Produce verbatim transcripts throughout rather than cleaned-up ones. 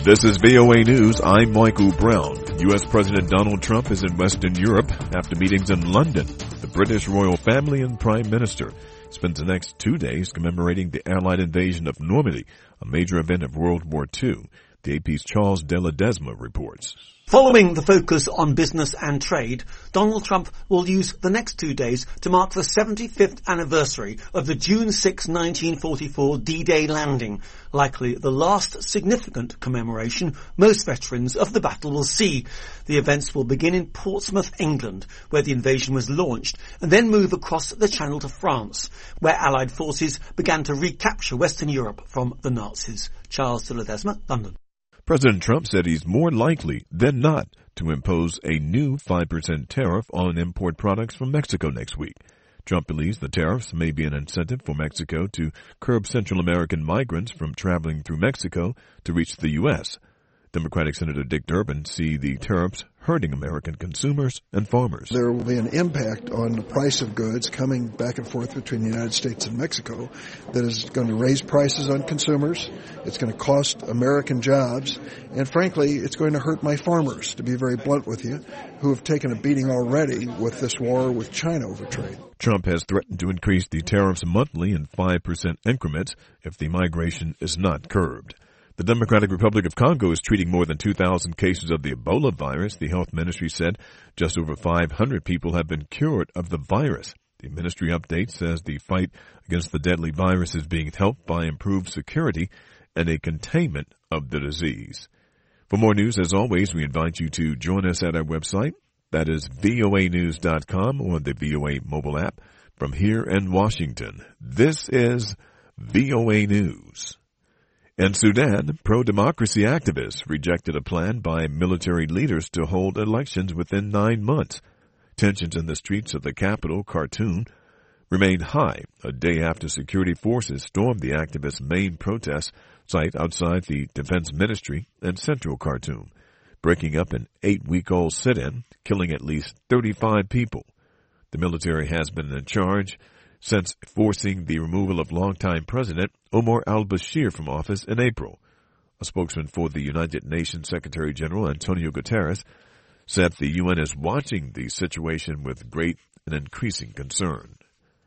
This is V O A News. I'm Michael Brown. U S. President Donald Trump is in Western Europe after meetings in London. The British royal family and Prime Minister spends the next two days commemorating the Allied invasion of Normandy, a major event of World War Two. The A P's Charles de Ledesma reports. Following the focus on business and trade, Donald Trump will use the next two days to mark the seventy-fifth anniversary of the June sixth, nineteen forty-four D-Day landing, likely the last significant commemoration most veterans of the battle will see. The events will begin in Portsmouth, England, where the invasion was launched, and then move across the Channel to France, where Allied forces began to recapture Western Europe from the Nazis. Charles de Ledesma, London. President Trump said he's more likely than not to impose a new five percent tariff on import products from Mexico next week. Trump believes the tariffs may be an incentive for Mexico to curb Central American migrants from traveling through Mexico to reach the U S. Democratic Senator Dick Durbin sees the tariffs hurting American consumers and farmers. There will be an impact on the price of goods coming back and forth between the United States and Mexico that is going to raise prices on consumers. It's going to cost American jobs. And frankly, it's going to hurt my farmers, to be very blunt with you, who have taken a beating already with this war with China over trade. Trump has threatened to increase the tariffs monthly in five percent increments if the migration is not curbed. The Democratic Republic of Congo is treating more than two thousand cases of the Ebola virus. The health ministry said just over five hundred people have been cured of the virus. The ministry update says the fight against the deadly virus is being helped by improved security and a containment of the disease. For more news, as always, we invite you to join us at our website. That is V O A news dot com or the V O A mobile app. From here in Washington, this is V O A News. In Sudan, pro-democracy activists rejected a plan by military leaders to hold elections within nine months. Tensions in the streets of the capital, Khartoum, remained high a day after security forces stormed the activists' main protest site outside the defense ministry in central Khartoum, breaking up an eight-week-old sit-in, killing at least thirty-five people. The military has been in charge since forcing the removal of longtime President Omar al-Bashir from office in April. A spokesman for the United Nations Secretary General Antonio Guterres said the U N is watching the situation with great and increasing concern.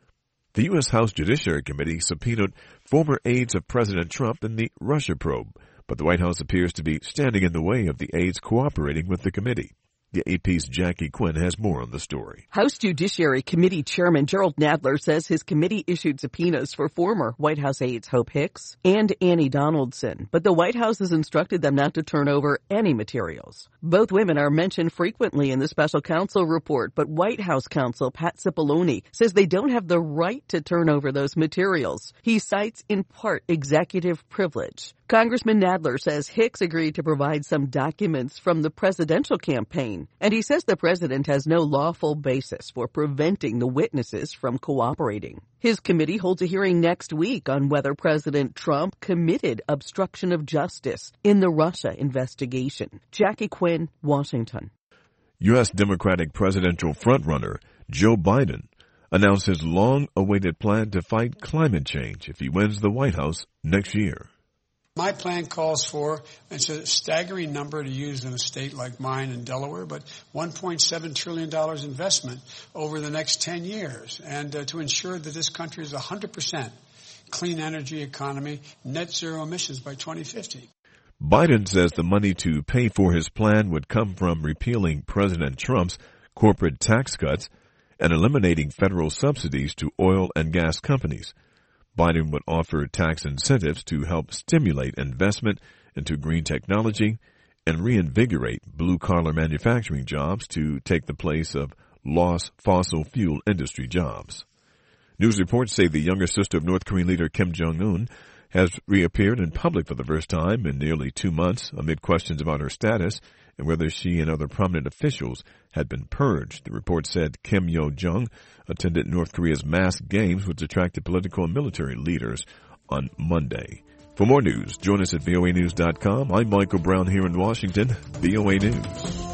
The U S. House Judiciary Committee subpoenaed former aides of President Trump in the Russia probe, but the White House appears to be standing in the way of the aides cooperating with the committee. The A P's Jackie Quinn has more on the story. House Judiciary Committee Chairman Gerald Nadler says his committee issued subpoenas for former White House aides Hope Hicks and Annie Donaldson, but the White House has instructed them not to turn over any materials. Both women are mentioned frequently in the special counsel report, but White House counsel Pat Cipollone says they don't have the right to turn over those materials. He cites in part executive privilege. Congressman Nadler says Hicks agreed to provide some documents from the presidential campaign, and he says the president has no lawful basis for preventing the witnesses from cooperating. His committee holds a hearing next week on whether President Trump committed obstruction of justice in the Russia investigation. Jackie Quinn, Washington. U S. Democratic presidential frontrunner Joe Biden announced his long-awaited plan to fight climate change if he wins the White House next year. My plan calls for, it's a staggering number to use in a state like mine in Delaware, but one point seven trillion dollars investment over the next ten years, and uh, to ensure that this country is a one hundred percent clean energy economy, net zero emissions by twenty fifty. Biden says the money to pay for his plan would come from repealing President Trump's corporate tax cuts and eliminating federal subsidies to oil and gas companies. Biden would offer tax incentives to help stimulate investment into green technology and reinvigorate blue-collar manufacturing jobs to take the place of lost fossil fuel industry jobs. News reports say the younger sister of North Korean leader Kim Jong-un has reappeared in public for the first time in nearly two months amid questions about her status and whether she and other prominent officials had been purged. The report said Kim Yo-jong attended North Korea's mass games, which attracted political and military leaders on Monday. For more news, join us at V O A news dot com. I'm Michael Brown here in Washington. V O A News.